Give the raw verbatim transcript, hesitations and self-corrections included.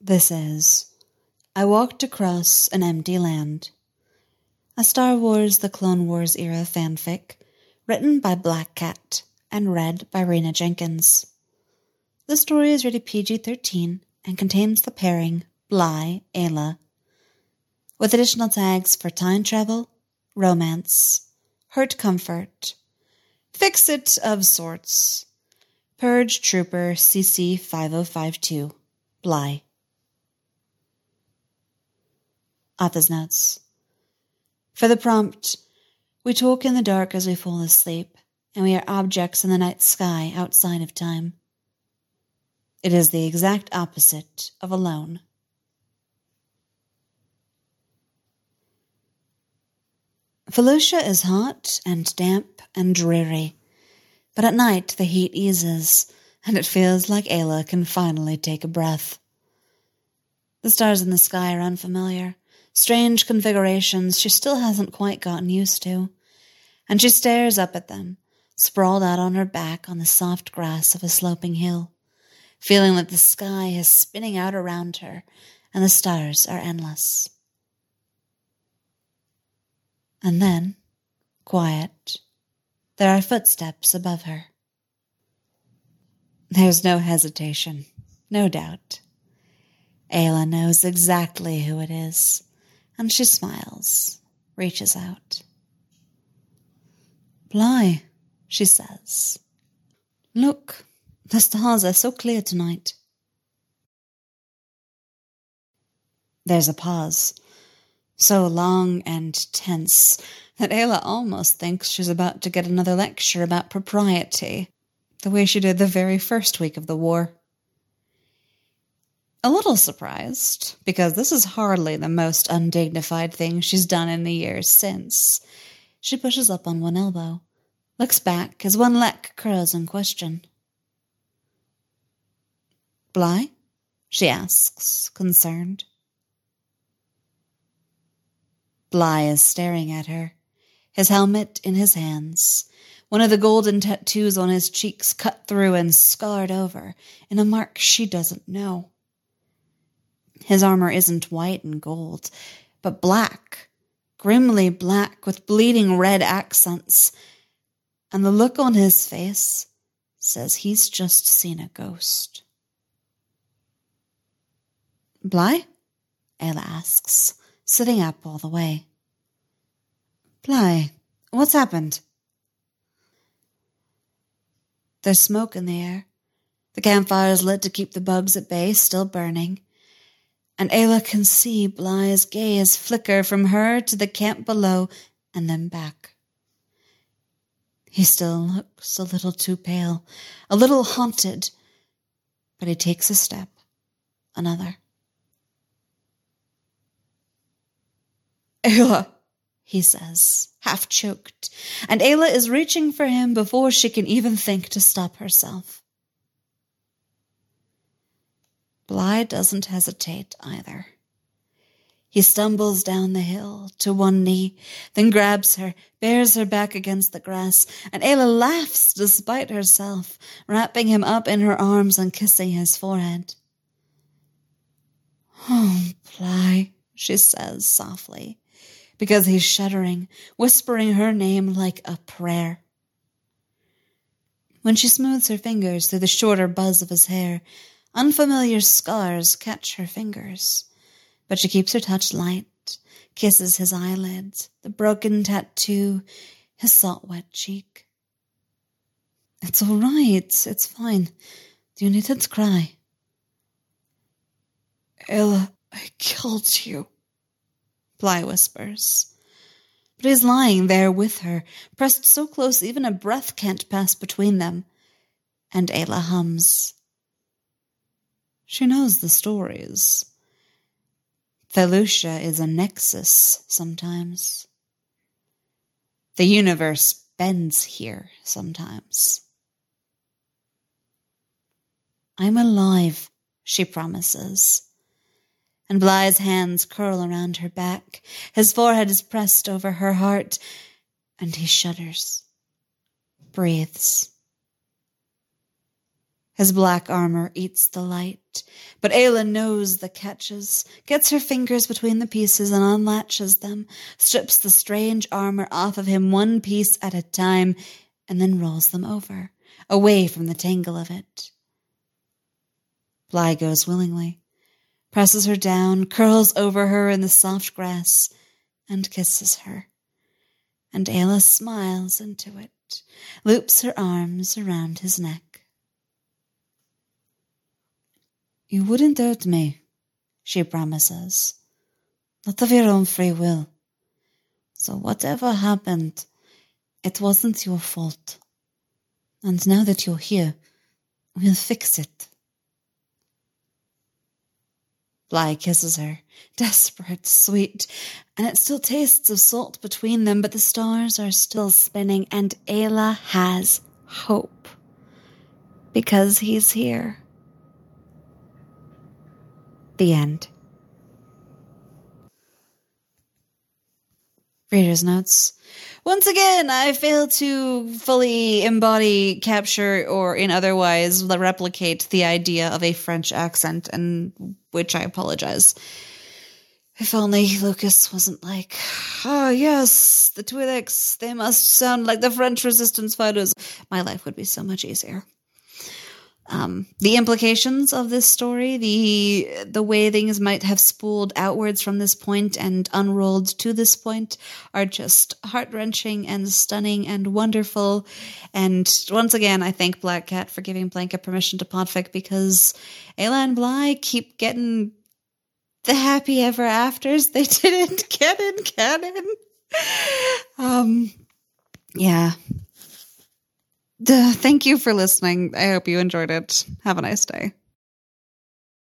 This is I Walked Across an Empty Land, a Star Wars The Clone Wars era fanfic written by Black Cat and read by Rena Jenkins. The story is rated P G thirteen and contains the pairing Bly, Ayla, with additional tags for time travel, romance, hurt comfort, fix-it of sorts, Purge Trooper C C five oh five two, Bly. Author's notes. For the prompt, we talk in the dark as we fall asleep, and we are objects in the night sky outside of time. It is the exact opposite of alone. Felucia is hot and damp and dreary, but at night the heat eases, and it feels like Ayla can finally take a breath. The stars in the sky are unfamiliar, strange configurations she still hasn't quite gotten used to, and she stares up at them, sprawled out on her back on the soft grass of a sloping hill, feeling that the sky is spinning out around her and the stars are endless. And then, quiet, there are footsteps above her. There's no hesitation, no doubt. Ayla knows exactly who it is, and she smiles, reaches out. Bly, she says. Look, the stars are so clear tonight. There's a pause, so long and tense that Ayla almost thinks she's about to get another lecture about propriety, the way she did the very first week of the war. A little surprised, because this is hardly the most undignified thing she's done in the years since. She pushes up on one elbow, looks back as one leg curls in question. Bly? She asks, concerned. Bly is staring at her, his helmet in his hands, one of the golden tattoos on his cheeks cut through and scarred over in a mark she doesn't know. His armor isn't white and gold, but black, grimly black with bleeding red accents, and the look on his face says he's just seen a ghost. Bly? Ayla asks, sitting up all the way. Bly, what's happened? There's smoke in the air. The campfire is lit to keep the bugs at bay, still burning. And Ayla can see Bly's gaze flicker from her to the camp below and then back. He still looks a little too pale, a little haunted, but he takes a step, another. Ayla, he says, half choked, and Ayla is reaching for him before she can even think to stop herself. Bly doesn't hesitate either. He stumbles down the hill to one knee, then grabs her, bears her back against the grass, and Ayla laughs despite herself, wrapping him up in her arms and kissing his forehead. Oh, Bly, she says softly, because he's shuddering, whispering her name like a prayer. When she smooths her fingers through the shorter buzz of his hair, unfamiliar scars catch her fingers, but she keeps her touch light, kisses his eyelids, the broken tattoo, his salt-wet cheek. It's all right, it's fine. You needn't cry. Ayla, I killed you, Bly whispers. But he's lying there with her, pressed so close even a breath can't pass between them. And Ayla hums. She knows the stories. Felucia is a nexus sometimes. The universe bends here sometimes. I'm alive, she promises. And Bly's hands curl around her back. His forehead is pressed over her heart, and he shudders, breathes. His black armor eats the light, but Ayla knows the catches, gets her fingers between the pieces and unlatches them, strips the strange armor off of him one piece at a time, and then rolls them over, away from the tangle of it. Bly goes willingly, presses her down, curls over her in the soft grass, and kisses her. And Ayla smiles into it, loops her arms around his neck. You wouldn't hurt me, she promises, not of your own free will. So whatever happened, it wasn't your fault. And now that you're here, we'll fix it. Bly kisses her, desperate, sweet, and it still tastes of salt between them, but the stars are still spinning, and Ayla has hope, because he's here. The end. Reader's notes. Once again, I fail to fully embody, capture, or in otherwise replicate the idea of a French accent, and which I apologize. If only Lucas wasn't like, oh yes, the Twi'leks, they must sound like the French resistance fighters. My life would be so much easier. Um, the implications of this story, the the way things might have spooled outwards from this point and unrolled to this point, are just heart-wrenching and stunning and wonderful. And once again, I thank Black Cat for giving Blanket permission to podfic, because Ayla and Bly keep getting the happy ever afters they didn't get in canon. Um, yeah. Duh, thank you for listening. I hope you enjoyed it. Have a nice day.